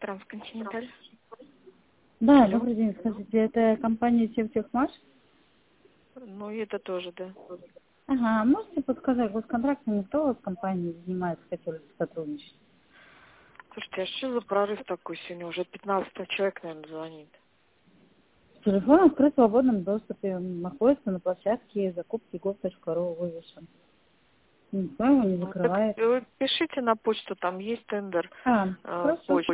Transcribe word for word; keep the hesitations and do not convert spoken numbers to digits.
Трансконтиненталь. Да, Алло. добрый день. Скажите, это компания Севтехмаш? Ну, и это тоже, да. Ага, можете подсказать, вот контрактами кто в компании занимается, хотели бы сотрудничать? Слушайте, а что за прорыв такой сегодня? Уже пятнадцатый человек, наверное, звонит. Телефон открыт в свободном доступе, находится на площадке закупки гов точка ру вывешен. Никто его не Ну, так закрывает. вы пишите на почту, там есть тендер. А, э, хорошо. почта.